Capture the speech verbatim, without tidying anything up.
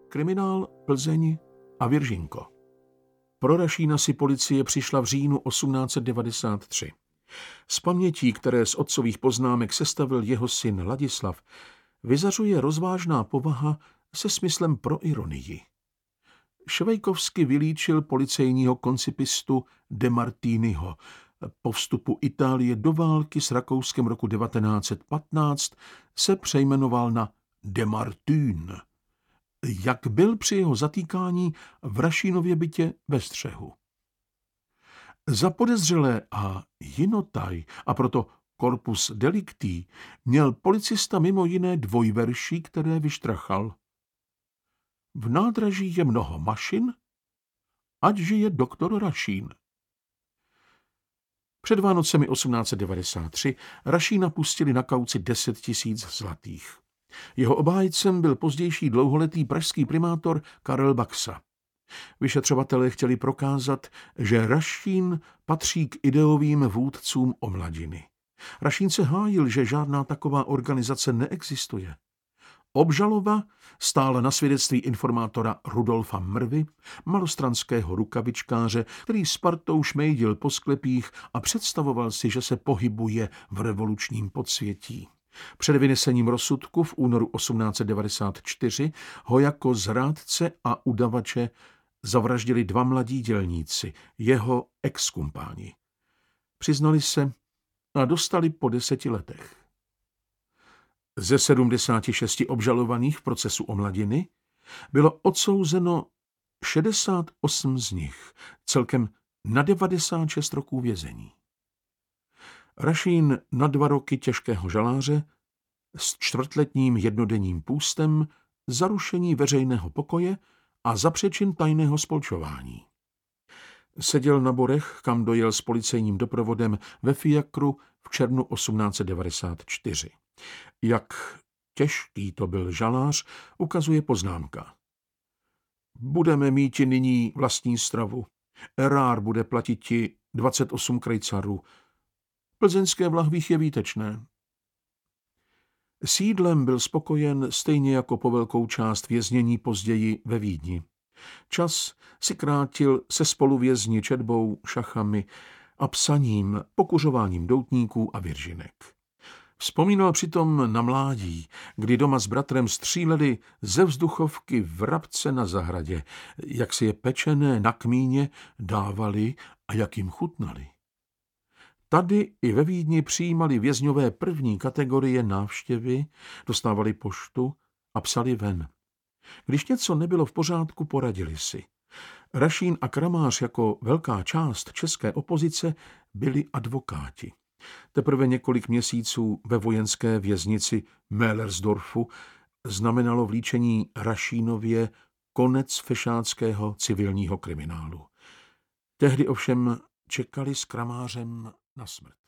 Kriminál, Plzeň a Viržinko. Pro Rašína si policie přišla v říjnu osmnáct set devadesát tři. Z pamětí, které z otcových poznámek sestavil jeho syn Ladislav, vyzařuje rozvážná povaha se smyslem pro ironii. Švejkovsky vylíčil policejního koncipistu De Martiniho. Po vstupu Itálie do války s Rakouskem roku devatenáct set patnáct se přejmenoval na De Martin. Jak byl při jeho zatýkání v Rašínově bytě ve střehu. Za podezřelé a jinotaj, a proto corpus delicti, měl policista mimo jiné dvojverší, které vyštrachal. V nádraží je mnoho mašin, ať žije doktor Rašín. Před Vánocemi osmnáct set devadesát tři Rašína pustili na kauci deset tisíc zlatých. Jeho obhájcem byl pozdější dlouholetý pražský primátor Karel Baxa. Vyšetřovatelé chtěli prokázat, že Rašín patří k ideovým vůdcům omladiny. Rašín se hájil, že žádná taková organizace neexistuje. Obžaloba stála na svědectví informátora Rudolfa Mrvy, malostranského rukavičkáře, který s partou šmejdil po sklepích a představoval si, že se pohybuje v revolučním podsvětí. Před vynesením rozsudku v únoru osmnáct set devadesát čtyři ho jako zrádce a udavače zavraždili dva mladí dělníci, jeho exkumpáni. Přiznali se a dostali po deseti letech. Ze sedmdesáti šesti obžalovaných v procesu omladiny bylo odsouzeno šedesát osm z nich, celkem na devadesát šest roků vězení. Rašín na dva roky těžkého žaláře s čtvrtletním jednodenním půstem, za rušení veřejného pokoje a za přečin tajného spolčování. Seděl na Borech, kam dojel s policejním doprovodem ve fiakru v červnu osmnáct set devadesát čtyři. Jak těžký to byl žalář, ukazuje poznámka. Budeme míti nyní vlastní stravu. Erár bude platit ti dvacet osm krejcarů. Plzeňské v lahvích je výtečné. S jídlem byl spokojen stejně jako po velkou část věznění později ve Vídni. Čas si krátil se spoluvězni četbou, šachami a psaním, pokuřováním doutníků a viržinek. Vzpomínal přitom na mládí, kdy doma s bratrem stříleli ze vzduchovky vrabce na zahradě, jak si je pečené na kmíně dávali a jak jim chutnali. Tady i ve Vídni přijímali vězňové první kategorie návštěvy, dostávali poštu a psali ven. Když něco nebylo v pořádku, poradili si. Rašín a Kramář jako velká část české opozice byli advokáti. Teprve několik měsíců ve vojenské věznici Mehlersdorfu znamenalo vlíčení Rašínově konec fešáckého civilního kriminálu. Tehdy ovšem čekali s Kramářem na smrt.